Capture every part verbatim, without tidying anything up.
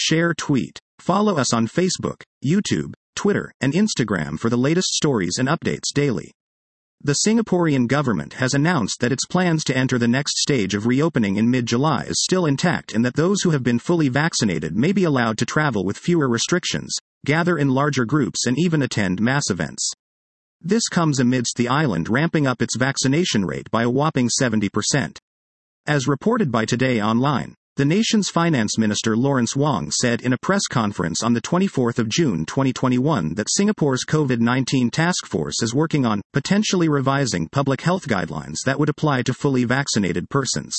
Share tweet. Follow us on Facebook, YouTube, Twitter, and Instagram for the latest stories and updates daily. The Singaporean government has announced that its plans to enter the next stage of reopening in mid-July is still intact and that those who have been fully vaccinated may be allowed to travel with fewer restrictions, gather in larger groups and even attend mass events. This comes amidst the island ramping up its vaccination rate by a whopping seventy percent. As reported by Today Online, the nation's finance minister Lawrence Wong said in a press conference on the twenty-fourth of June twenty twenty-one that Singapore's COVID nineteen task force is working on potentially revising public health guidelines that would apply to fully vaccinated persons.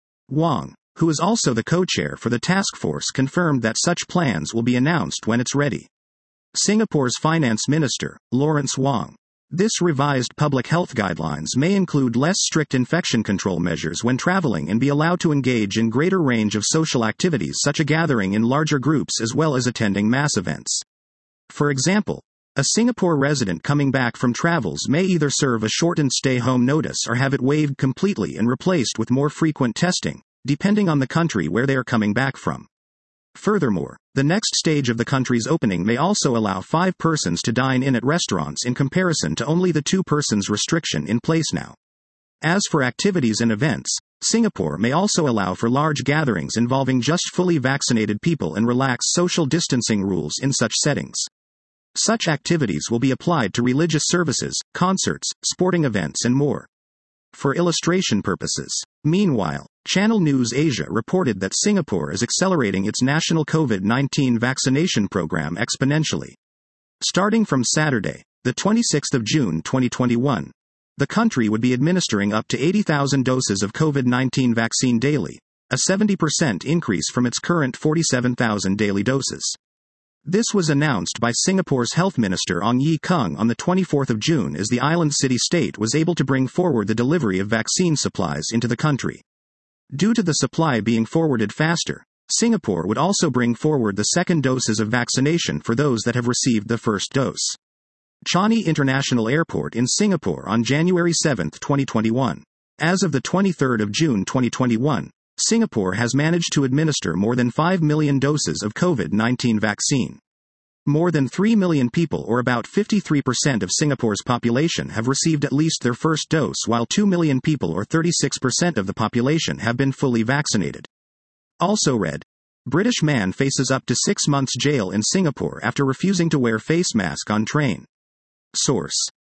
Wong, who is also the co-chair for the task force, confirmed that such plans will be announced when it's ready. Singapore's finance minister, Lawrence Wong. This revised public health guidelines may include less strict infection control measures when traveling and be allowed to engage in greater range of social activities such as gathering in larger groups as well as attending mass events. For example, a Singapore resident coming back from travels may either serve a shortened stay-home notice or have it waived completely and replaced with more frequent testing, depending on the country where they are coming back from. Furthermore, the next stage of the country's opening may also allow five persons to dine in at restaurants in comparison to only the two persons restriction in place now. As for activities and events, Singapore may also allow for large gatherings involving just fully vaccinated people and relax social distancing rules in such settings. Such activities will be applied to religious services, concerts, sporting events and more. For illustration purposes. Meanwhile, Channel News Asia reported that Singapore is accelerating its national COVID nineteen vaccination program exponentially. Starting from Saturday, the twenty-sixth of June twenty twenty-one, the country would be administering up to eighty thousand doses of COVID nineteen vaccine daily, a seventy percent increase from its current forty-seven thousand daily doses. This was announced by Singapore's Health Minister Ong Ye Kung on the twenty-fourth of June as the island city-state was able to bring forward the delivery of vaccine supplies into the country. Due to the supply being forwarded faster, Singapore would also bring forward the second doses of vaccination for those that have received the first dose. Changi International Airport in Singapore on January seventh twenty twenty-one. As of the twenty-third of June twenty twenty-one, Singapore has managed to administer more than five million doses of COVID nineteen vaccine. More than three million people, or about fifty-three percent of Singapore's population, have received at least their first dose, while two million people, or thirty-six percent of the population, have been fully vaccinated. Also read, British man faces up to six months jail in Singapore after refusing to wear face mask on train. Source: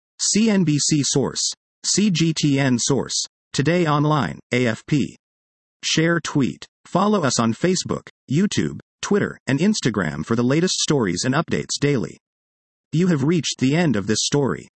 C N B C. Source: C G T N. Source: Today Online, A F P. Share tweet. Follow us on Facebook, YouTube, Twitter, and Instagram for the latest stories and updates daily. You have reached the end of this story.